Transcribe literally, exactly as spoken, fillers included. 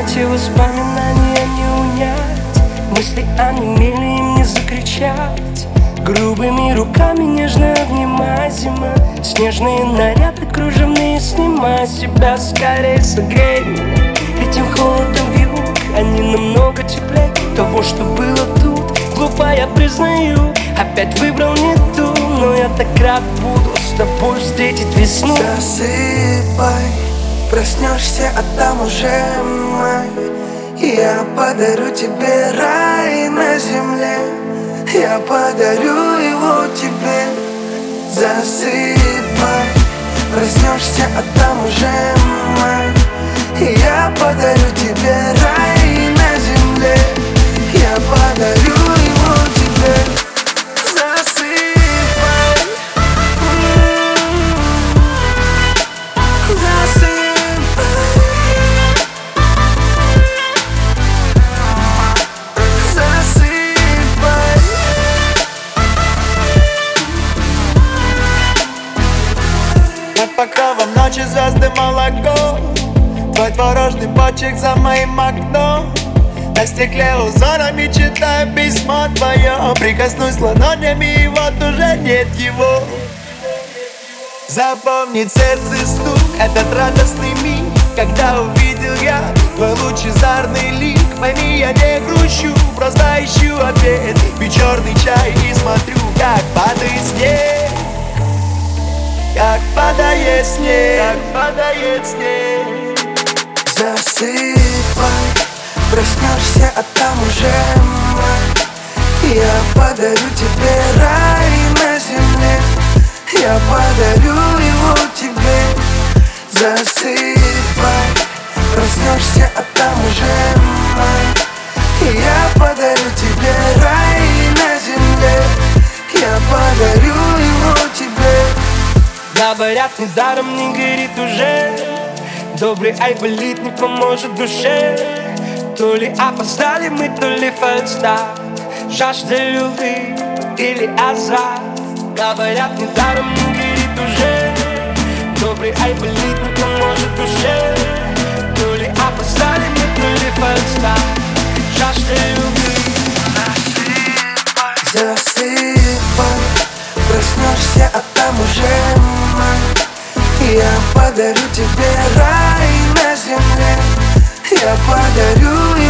эти воспоминания не унять, мысли онемели, им не закричать. Грубыми руками нежно обнимай, зима. Снежные наряды кружевные снимай с себя, скорее согрей меня этим холодом вьюг. Они намного теплее того, что было тут. Глупо я признаю, опять выбрал не ту, но я так рад буду с тобой встретить весну. Засыпай, проснешься, а там уже май. Я подарю тебе рай на земле, я подарю его тебе. Засыпай, проснешься, а там уже май. Я подарю тебе рай на земле, я подарю его тебе. Засыпай, засыпай, засыпай. Под покровом ночи звезды молоко, твой творожный почек за моим окном. На стекле узорами читаю письмо твое. Прикоснусь ладонями, и вот уже нет его. Запомнить сердце стук, этот радостный миг, когда увидел я твой лучезарный лик. Пойми, я не грущу, просто ищу ответ. Пью черный чай и смотрю, как падает снег. Как падает снег, как падает снег. Засыпай, проснешься, а там уже май. Я подарю тебе рай на земле, я подарю его тебе. Засыпай, проснешься, а там уже май. Я подарю тебе рай на земле, я подарю его тебе. Говорят, недаром не горит уже, добрый айболит не поможет душе. То ли опоздали мы, то ли фальстарт, жажда любви или азарт. Говорят, недаром не горит уже, добрый айболит не поможет душе. То ли опоздали мы, то ли фальстарт, жажда любви. Засыпай, проснешься, а там уже май. Я подарю тебе рай на земле, я подарю